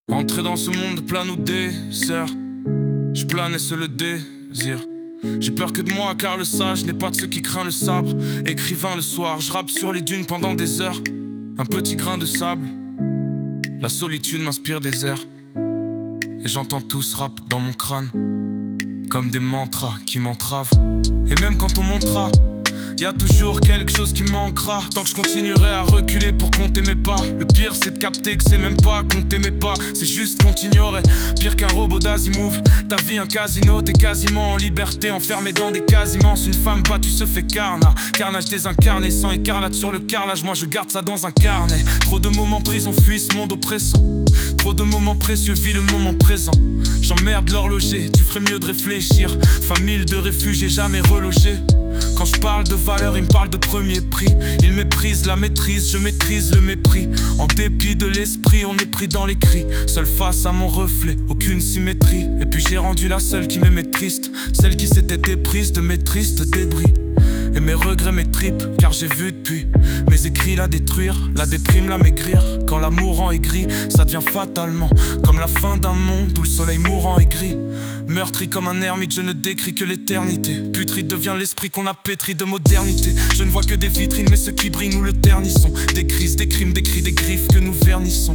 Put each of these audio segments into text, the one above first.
Entrer dans ce monde plein ou désert, je planais sur le désir. J'ai peur que de moi car le sage n'est pas de ceux qui craint le sabre. Écrivain le soir, je rappe sur les dunes pendant des heures. Un petit grain de sable, la solitude m'inspire des airs. Et j'entends tout ce rap dans mon crâne, comme des mantras qui m'entravent. Et même quand on montera, y a toujours quelque chose qui manquera. Tant que je continuerai à reculer pour compter mes pas. Le pire c'est de capter que c'est même pas compter mes pas. C'est juste qu'on t'ignorait, pire qu'un robot d'Asimov. Ta vie un casino, t'es quasiment en liberté, enfermé dans des casimens. Une femme battue se fait carnage désincarné, sang écarlate sur le carrelage. Moi je garde ça dans un carnet. Trop de moments prison, fuis ce monde oppressant. Trop de moments précieux, vis le moment présent. J'emmerde l'horloger, tu ferais mieux de réfléchir. Famille de réfugiés jamais relogés. Quand je parle de valeur, il me parle de premier prix. Il méprise la maîtrise, je maîtrise le mépris. En dépit de l'esprit, on est pris dans les cris. Seul face à mon reflet, aucune symétrie. Et puis j'ai rendu la seule qui m'aimait triste, celle qui s'était éprise de mes tristes débris. Et mes regrets, mes tripes, car j'ai vu depuis mes écrits la détruire, la déprime, la maigrir. Quand l'amour en est gris, ça devient fatalement comme la fin d'un monde où le soleil mourant est gris. Meurtri comme un ermite, je ne décris que l'éternité. Putride devient l'esprit qu'on a pétri de modernité. Je ne vois que des vitrines, mais ceux qui brillent nous le ternissons. Des crises, des crimes, des cris, des griffes que nous vernissons.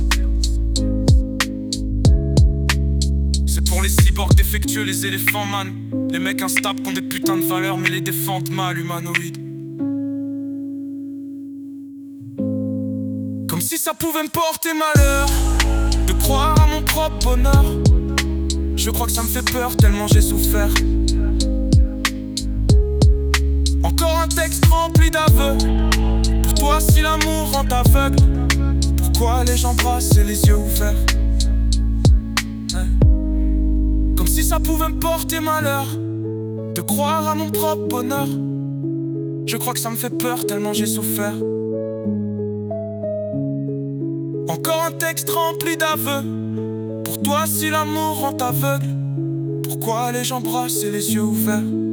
C'est pour les cyborgs défectueux, les éléphants man. Les mecs instables qui ont des putains de valeurs mais les défendent mal, humanoïdes. Comme si ça pouvait me porter malheur de croire à mon propre bonheur. Je crois que ça me fait peur tellement j'ai souffert. Encore un texte rempli d'aveux. Pour toi si l'amour rend aveugle, pourquoi les gens brassent et les yeux ouverts? Comme si ça pouvait me porter malheur de croire à mon propre bonheur. Je crois que ça me fait peur tellement j'ai souffert. Encore un texte rempli d'aveux. Pour toi si l'amour rend aveugle, pourquoi les gens brassent et les yeux ouverts?